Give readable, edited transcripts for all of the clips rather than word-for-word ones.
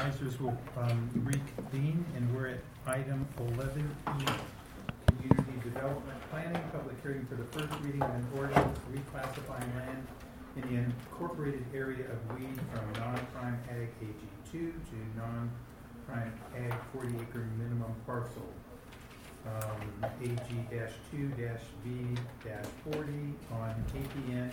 Supervisors will reconvene, and we're at item 11E, Community Development Planning, public hearing for the first reading of an ordinance reclassifying land in the incorporated area of Weed from non-prime ag AG2 to non-prime ag 40-acre minimum parcel. AG-2-V-40 on KPN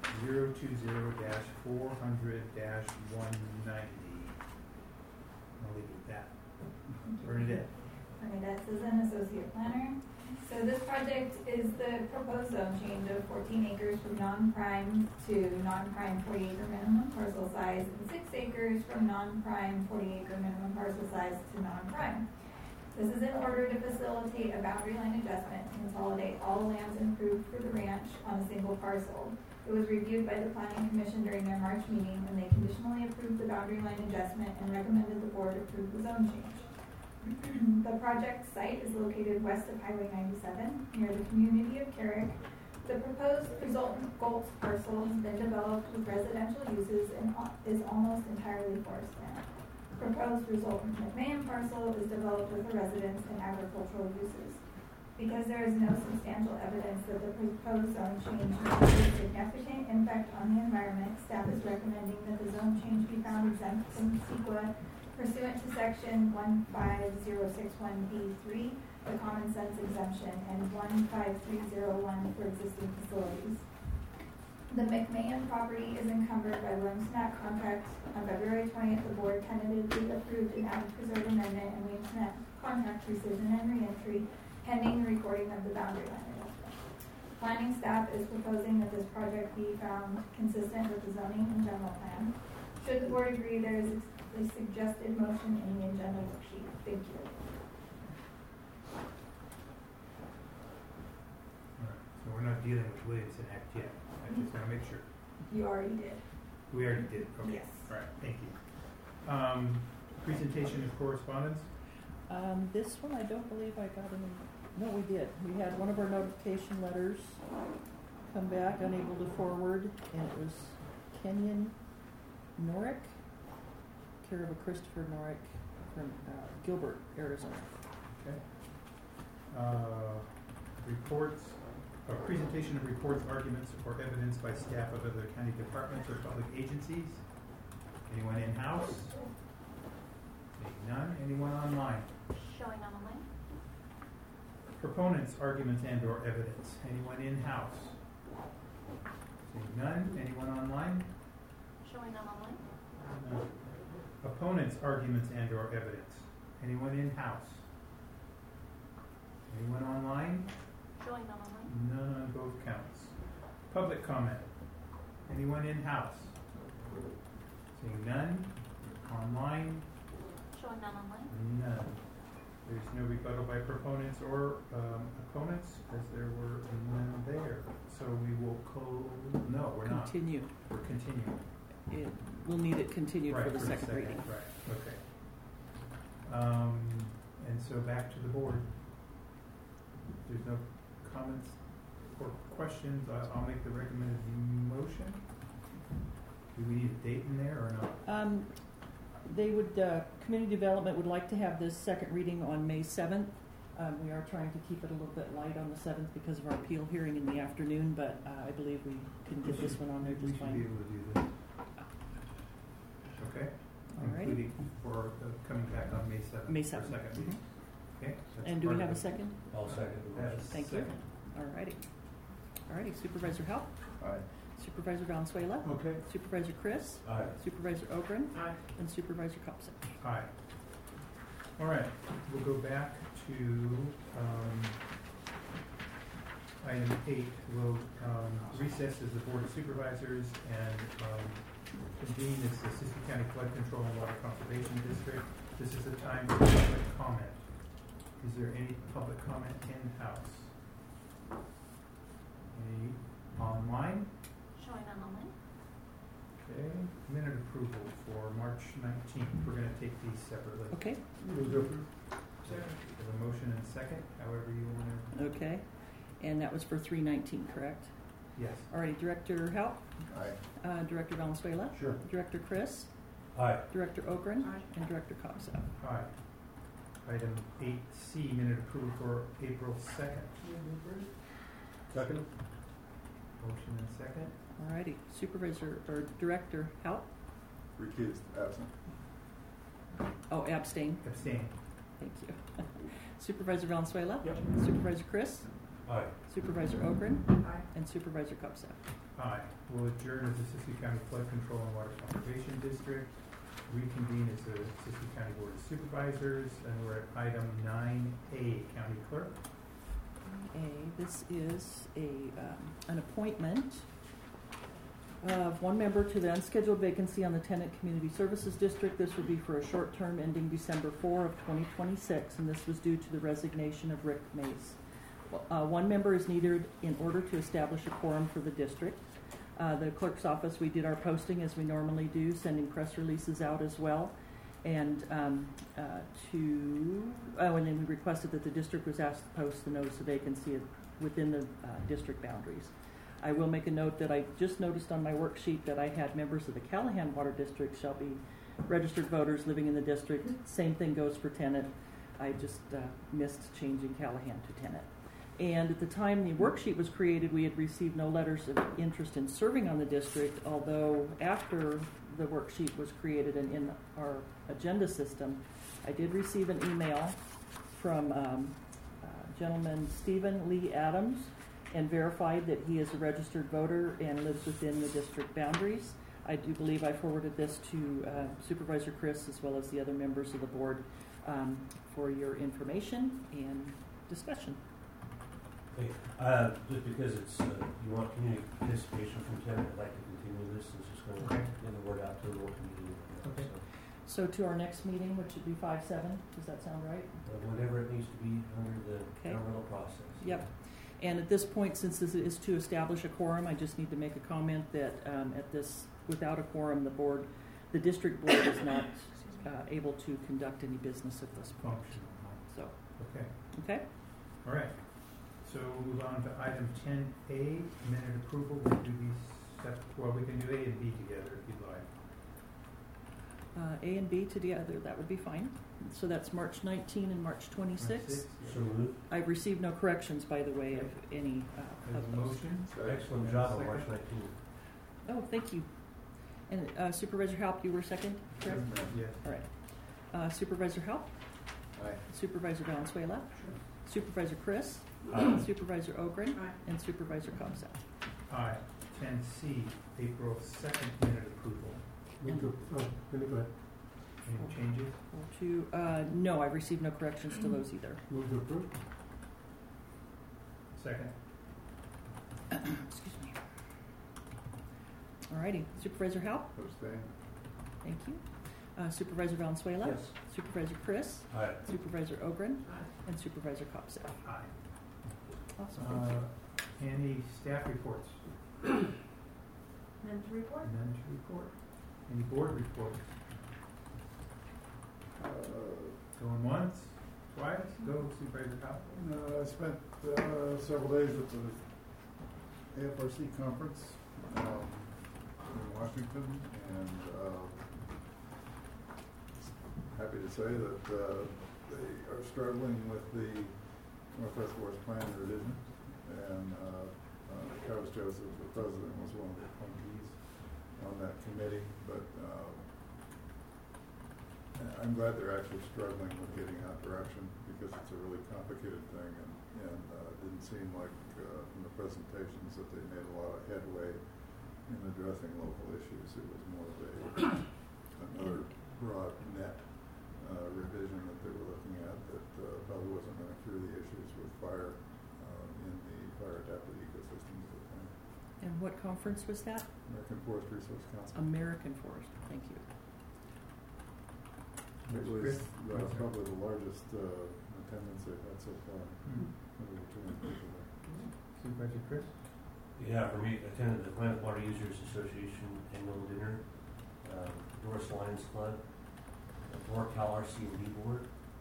020-400-190. I'll leave it at that. Bernadette. Bernadette Sisson, Associate Planner. So this project is the proposed zone change of 14 acres from non-prime to non-prime 40-acre minimum parcel size and 6 acres from non-prime 40-acre minimum parcel size to non-prime. This is in order to facilitate a boundary line adjustment to consolidate all lands improved for the ranch on a single parcel. It was reviewed by the Planning Commission during their March meeting when they conditionally approved the boundary line adjustment and recommended the board approve the zone change. The project site is located west of Highway 97 near the community of Carrick. The proposed resultant Goltz parcel has been developed with residential uses and is almost entirely forest land. Proposed resultant McMahon parcel is developed with the residence and agricultural uses. Because there is no substantial evidence that the proposed zone change has a significant impact on the environment, staff is recommending that the zone change be found exempt from CEQA pursuant to section 15061B3, the common sense exemption, and 15301 for existing facilities. The McMahon property is encumbered by loan SNAP contracts. On February 20th, the board tentatively approved an ag-preserve amendment and loan SNAP contract rescission and reentry pending the recording of the boundary line adjustment. Planning staff is proposing that this project be found consistent with the zoning and general plan. Should the board agree, there is a suggested motion in the agenda worksheet. Thank you. All right, so we're not dealing with Williamson Act yet. I just want to make sure. You already did. We already did. Okay. Yes. All right. Thank you. Presentation of correspondence. This one I don't believe I got any. No, we did. We had one of our notification letters come back, unable to forward, and it was Kenyon Norick, care of a Christopher Norick from Gilbert, Arizona. Okay. Reports. Presentation of reports, arguments, or evidence by staff of other county departments or public agencies. Anyone in-house? Seeing none. Anyone online? Showing on online. Proponents, arguments, and/or evidence. Anyone in-house? Seeing none. Anyone online? Showing on online. No. Opponents, arguments, and/or evidence. Anyone in-house? Anyone online? Showing on online. None on both counts. Public comment. Anyone in-house? Seeing none. Online? Showing on online. None. There's no rebuttal by proponents or opponents, as there were none there. So we will no, we're not. Continue. We're continuing. We'll need it continued Right, for the second reading. Right, okay. And so back to the board. There's no comments or questions. I'll make the recommended motion. Do we need a date in there or not? They would, Community Development would like to have this second reading on May 7th. We are trying to keep it a little bit light on the 7th because of our appeal hearing in the afternoon, but I believe we can get this one on there just fine. We should be able to do this. Okay. All right. Including for coming back on May 7th. May 7th. For second reading. Mm-hmm. Okay. And do we have a second? I'll second the motion. Thank you. All righty. Supervisor Help. Aye. Supervisor Valenzuela. Okay. Supervisor Chris. Aye. Supervisor Ogren. Aye. And Supervisor Copson. Aye. All right. We'll go back to item 8. We'll recess as the Board of Supervisors and convene as the Siskiyou County Flood Control and Water Conservation District. This is a time for public comment. Is there any public comment in-house? Any online? Showing on online. Okay. Minute approval for March 19th. We're going to take these separately. Okay. Move to approve. Second. We have a motion and a second, however you want to. Okay. And that was for 319, correct? Yes. All righty. Director Help. Aye. Director Valenzuela. Sure. Director Chris. Aye. Director Ogren, Aye. and Director Cobzat. Aye. Item 8C, minute approval for April 2nd. Second. Motion and second. Alrighty, Supervisor or Director Halp. Recused, absent. Oh, abstain. Abstain. Thank you. Supervisor Valenzuela. Yep. Supervisor Chris. Aye. Supervisor Ogren, Aye. and Supervisor Cobzat. Aye. We'll adjourn as the Siskiyou County Flood Control and Water Conservation District. Reconvene as the Siskiyou County Board of Supervisors, and we're at item 9A, County Clerk. This is an appointment of one member to the unscheduled vacancy on the Tenant Community Services District. This would be for a short term ending December 4 of 2026, and this was due to the resignation of Rick Mace. One member is needed in order to establish a quorum for the district. The clerk's office, we did our posting as we normally do, sending press releases out as well. And and then we requested that the district was asked to post the notice of vacancy within the district boundaries. I will make a note that I just noticed on my worksheet that I had members of the Callahan Water District shall be registered voters living in the district. Same thing goes for tenant. I just missed changing Callahan to tenant. And at the time the worksheet was created, we had received no letters of interest in serving on the district, although after the worksheet was created and in our agenda system, I did receive an email from gentleman Stephen Lee Adams and verified that he is a registered voter and lives within the district boundaries. I do believe I forwarded this to Supervisor Chris as well as the other members of the board for your information and discussion. Okay. Just because it's you want community participation from tenant, I'd like to continue this. It's just going to Okay. get the word out to the whole community. Okay. So to our next meeting, which would be 5/7, does that sound right? Whatever it needs to be under the Okay. governmental process. Yep. And at this point, since this is to establish a quorum, I just need to make a comment that at this, without a quorum, the district board is not able to conduct any business at this point. Function. So, Okay. okay? All right. So we'll move on to item 10A, minute approval. We'll do these well, we can do A and B together if you'd like. A and B together, that would be fine. So that's March 19 and March 26. So moved. I've received no corrections, by the way, of any There's of a those. motion. Excellent job on Second. March 19th. Oh, thank you. And Supervisor Halp, you were second, correct? Yes. All right. Supervisor Halp, Aye. Supervisor Valenzuela, Supervisor Chris, Aye. Supervisor Ogren, Aye. and Supervisor Cobzat. Aye. 10C, April 2nd, minute approval. Go ahead. Any changes? No, I've received no corrections to those either. Move to approve. Second. Excuse me. All righty. Supervisor Halp, Abstain. thank you. Supervisor Valenzuela, Yes. Supervisor Chris, Aye. Supervisor Ogren, and Supervisor Cobzat. Aye. Awesome. Thank you. Any staff reports? None to report? None to report. Any board reports? Going once, twice? Go, Supervisor Powell. I spent several days at the AFRC conference in Washington, and happy to say that they are struggling with the Northwest Forest Plan revision, and Travis Joseph, the president, was one of the appointees on that committee, but I'm glad they're actually struggling with getting that direction, because it's a really complicated thing, and it didn't seem like from the presentations that they made a lot of headway in addressing local issues. It was more of another broad net revision that they were looking at that probably wasn't going to cure the issues with fire in the fire adapted ecosystems of the planet. And what conference was that? American Forest Resource Council. American Forest. Thank you. It was Chris? probably the largest attendance they've had so far. Over 200 people there. Supervisor Chris? Yeah, for me, attended the Climate Water Users Association annual dinner, Doris Lions Club, the NorCal RC&D board,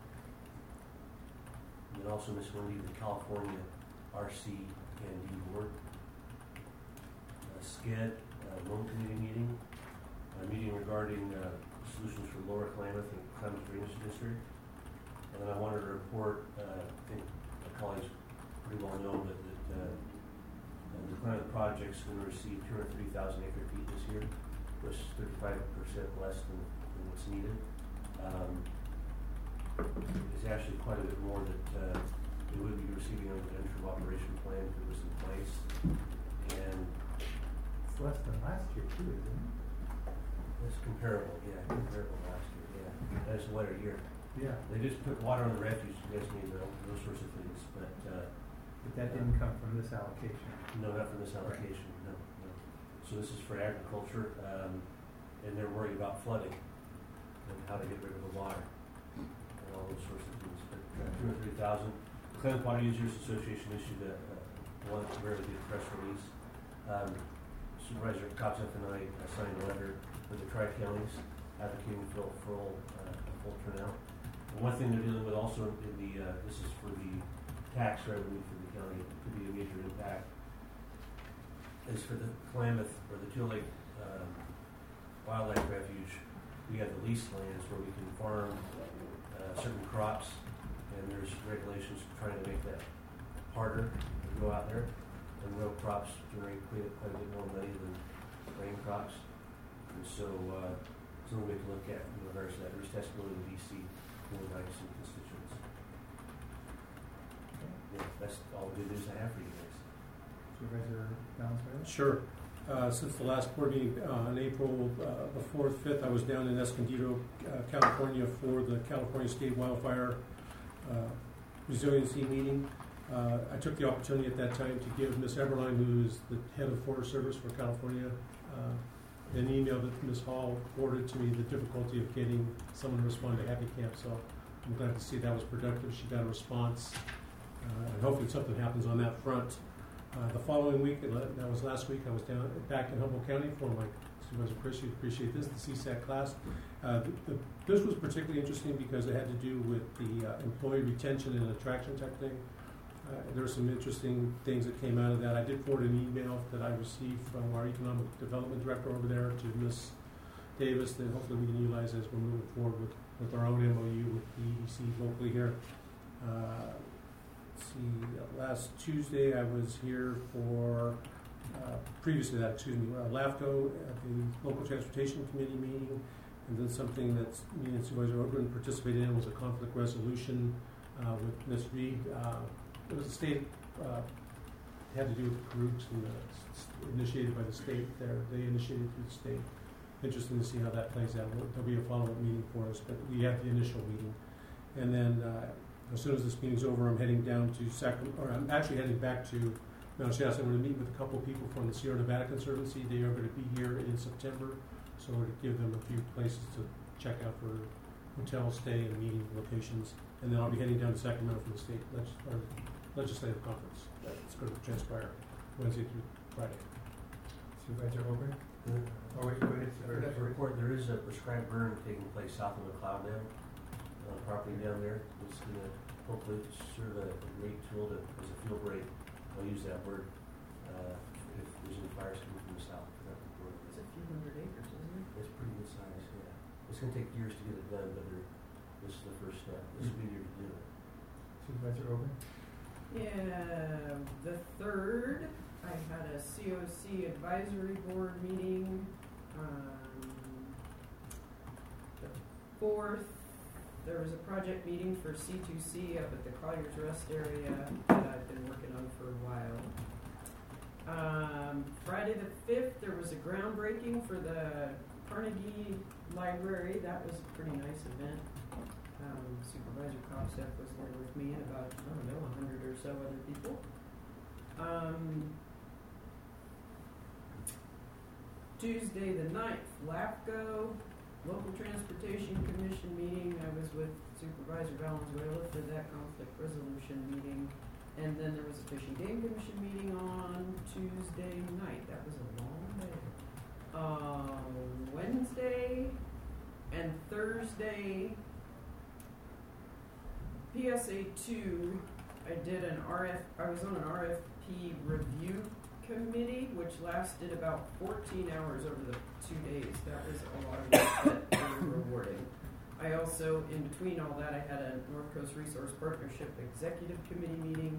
and then also Miss Wendy, the California RC&D board, SCED loan committee meeting, a meeting regarding solutions for Lower Klamath and Klamath Drainage District. And then I wanted to report, I think my colleagues pretty well know that the Klamath project's going to receive 230,000 acre feet this year, which is 35% less than what's needed. It's actually quite a bit more that they would be receiving under the interim operation plan if it was in place. And It's less than last year too, isn't it? it's comparable, comparable last year, That's a wetter year. Yeah. They just put water on the refuge, you guys need to know, those sorts of things, but, But that didn't come from this allocation. no, not from this allocation, no. So this is for agriculture, and they're worried about flooding and how to get rid of the water and all those sorts of things. But 203,000. The Klamath Water Users Association issued a very good press release. Supervisor Kopseth and I signed a letter with the tri-counties advocating for full turnout. And one thing they're dealing with also in the this is for the tax revenue for the county, it could be a major impact, is for the Klamath or the Teal Lake Wildlife Refuge. We have the leased lands where we can farm certain crops, and there's regulations trying to make that harder to go out there. And row crops generate quite a bit more money than grain crops, and so something we can look at in regards to that. There's testimony in DC from the some constituents. Yeah, that's all the good news I have for you guys. Supervisor Valenzuela? Sure. Since the last board meeting on April the 4th, 5th, I was down in Escondido, California for the California State Wildfire Resiliency Meeting. I took the opportunity at that time to give Ms. Eberlein, who is the head of Forest Service for California, an email that Ms. Hall forwarded to me the difficulty of getting someone to respond to Happy Camp. So I'm glad to see that was productive. She got a response, and hopefully something happens on that front. The following week, that was last week, I was back in Humboldt County for my Supervisor Chris, you'd appreciate this, the CSAC class. This was particularly interesting because it had to do with the employee retention and attraction type thing. There were some interesting things that came out of that. I did forward an email that I received from our economic development director over there to Ms. Davis that hopefully we can utilize as we're moving forward with our own MOU with the EDC locally here. Let's see, last Tuesday I was here for, previous to that, LAFCO at the local transportation committee meeting, and then something that me and Supervisor Ogren participated in was a conflict resolution with Ms. Reed. It was a state, had to do with the groups and initiated by the state there. They initiated through the state. Interesting to see how that plays out. There'll be a follow-up meeting for us, but we had the initial meeting. And then as soon as this meeting's over, I'm heading down to Sacramento, or I'm actually heading back to Mount Shasta. I'm going to meet with a couple of people from the Sierra Nevada Conservancy. They are going to be here in September, so we're going to give them a few places to check out for hotel stay and meeting locations. And then I'll be heading down to Sacramento for the state legislative conference. It's going to transpire Wednesday through Friday. Supervisor Ogren? Oh, wait, go ahead. I forgot to report, there is a prescribed burn taking place south of McLeod Dam, property down there. It's going to hopefully serve a great tool as a field break. I'll use that word if there's any fires coming from the south. It's a few hundred acres, isn't it? It's pretty good size, yeah. It's going to take years to get it done, but this is the first step. This will be your to do it. Supervisor Ogren? Yeah, the 3rd, I had a COC advisory board meeting. The 4th, there was a project meeting for C2C up at the Collier's Rest area that I've been working on for a while. Friday the 5th, there was a groundbreaking for the Carnegie Library. That was a pretty nice event. Supervisor Kopseth was there with me and about, 100 or so other people. Tuesday the 9th, LAFCO, Local Transportation Commission meeting. I was with Supervisor Valenzuela for that conflict resolution meeting. And then there was a Fish and Game Commission meeting on Tuesday night. That was a long day. Wednesday and Thursday, PSA 2, I was on an RFP review committee, which lasted about 14 hours over the 2 days. That was a lot of work, but very rewarding. I also, in between all that, I had a North Coast Resource Partnership Executive Committee meeting,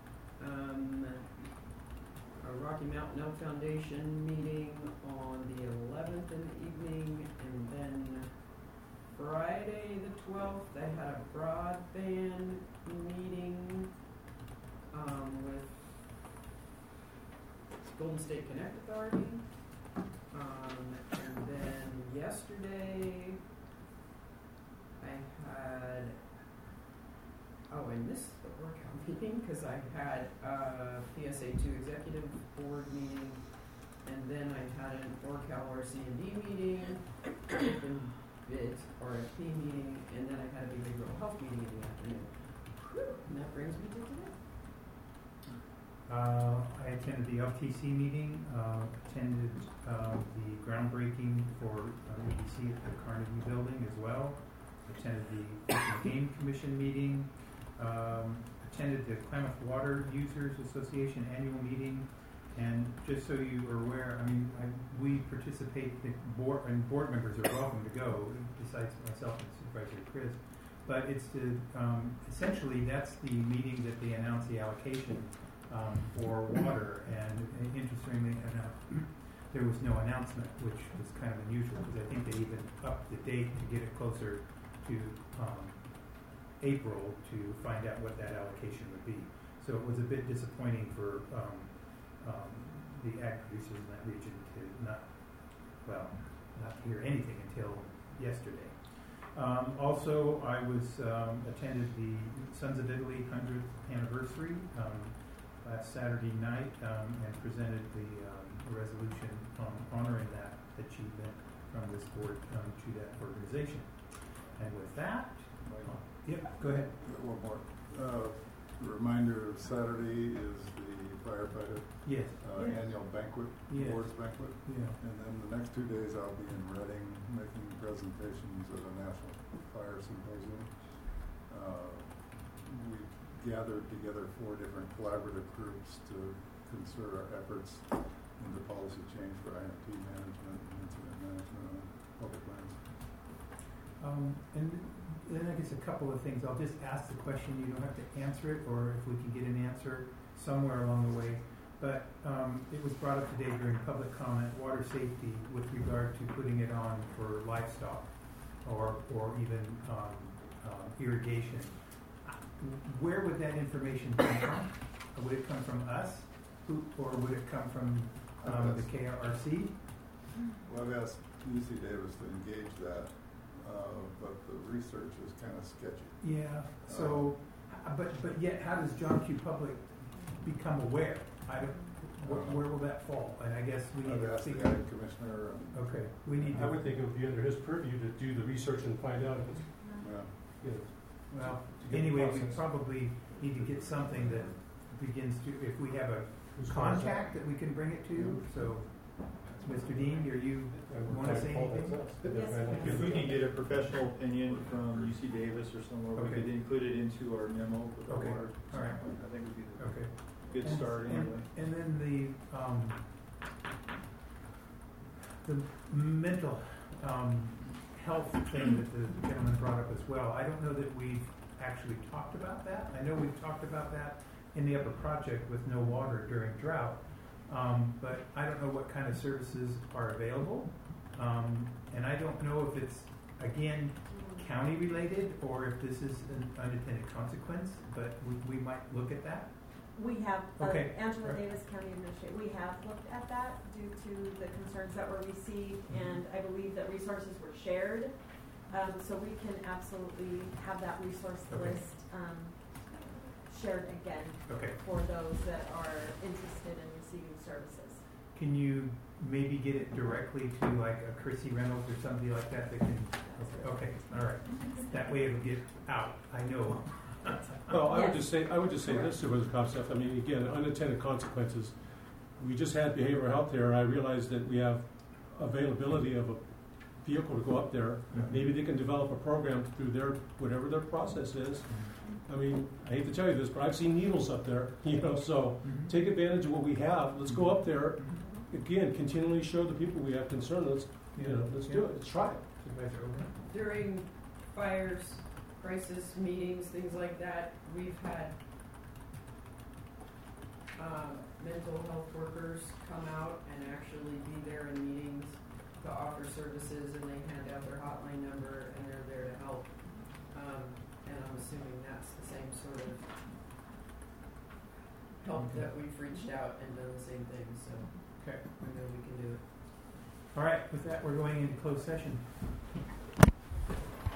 a Rocky Mountain Elk Foundation meeting on the 11th in the evening, and then Friday the 12th, I had a broadband meeting with Golden State Connect Authority. And then yesterday, I missed the workout meeting because I had a PSA 2 executive board meeting, and then I had an ORCAL RC&D meeting, open bid RFP meeting, and then I had a behavioral health meeting in the afternoon. And that brings me to today. I attended the LTC meeting, attended the groundbreaking for EDC at the Carnegie Building as well, attended the Fish and Game Commission meeting, attended the Klamath Water Users Association annual meeting, and just so you are aware, I mean, we participate, and board members are welcome to go, besides myself and Supervisor Chris, but it's the, essentially that's the meeting that they announce the allocation for water, and interestingly enough, there was no announcement, which was kind of unusual because I think they even upped the date to get it closer to April to find out what that allocation would be. So it was a bit disappointing for the ag producers in that region to not hear anything until yesterday. Also, I was attended the Sons of Italy 100th anniversary last Saturday night and presented the resolution honoring that achievement from this board to that organization. And with that, go ahead. One more. The reminder, Saturday is the firefighter Yes. annual banquet, Yes. awards banquet. Yeah. And then the next 2 days I'll be in Reading making presentations at a national fire symposium. We gathered together 4 different collaborative groups to concert our efforts into policy change for IMT management and incident management on public lands. And then I guess a couple of things. I'll just ask the question. You don't have to answer it, or if we can get an answer somewhere along the way. But it was brought up today during public comment, water safety with regard to putting it on for livestock or even irrigation. Where would that information come from? Would it come from us, or would it come from the KRC? Well, I've asked UC Davis to engage that, but the research is kind of sketchy. Yeah. So, but yet, how does John Q. Public become aware? Where will that fall? And I guess we need I've to asked the figure. county commissioner. Okay, we need to. I would think it would be under his purview to do the research and find out if it's, Yeah. you know, Well, to get the anyway, we process. probably need to get something that begins to. If we have a contact that we can bring it to. So, Mr. Dean, you want to say anything? If we can get a professional opinion from UC Davis or somewhere, we Okay. could include it into our memo with our Okay. water. All right. I think would be the Okay. good start anyway. And then the mental health thing that the gentleman brought up as well. I don't know that we've actually talked about that. I know we've talked about that in the upper project with no water during drought, but I don't know what kind of services are available, and I don't know if it's again county related or if this is an unintended consequence. But we might look at that. We have, Okay. Angela Right. Davis, County Administrator, we have looked at that due to the concerns that were received, and I believe that resources were shared. So we can absolutely have that resource Okay. list shared again Okay. for those that are interested in receiving services. Can you maybe get it directly to like a Chrissy Reynolds or somebody like that that can? Okay, all right. That way it'll get out. I know. Well, I would Yes. just say this, Supervisor Kopseth. I mean, again, unintended consequences. We just had behavioral health there. I realized that we have availability of a vehicle to go up there. Mhm. Maybe they can develop a program through their whatever their process is, I mean, I hate to tell you this, but I've seen needles up there, you know, so Mhm. take advantage of what we have. Let's go up there, again, continually show the people we have concern. Let's, you know, let's do it. Let's try it. Supervisor Overton? During fires, crisis meetings, things like that, we've had mental health workers come out and actually be there in meetings to offer services, and they hand out their hotline number, and they're there to help. And I'm assuming that's the same sort of help Okay. that we've reached out and done the same thing, so Okay. we know we can do it. All right, with that, we're going into closed session.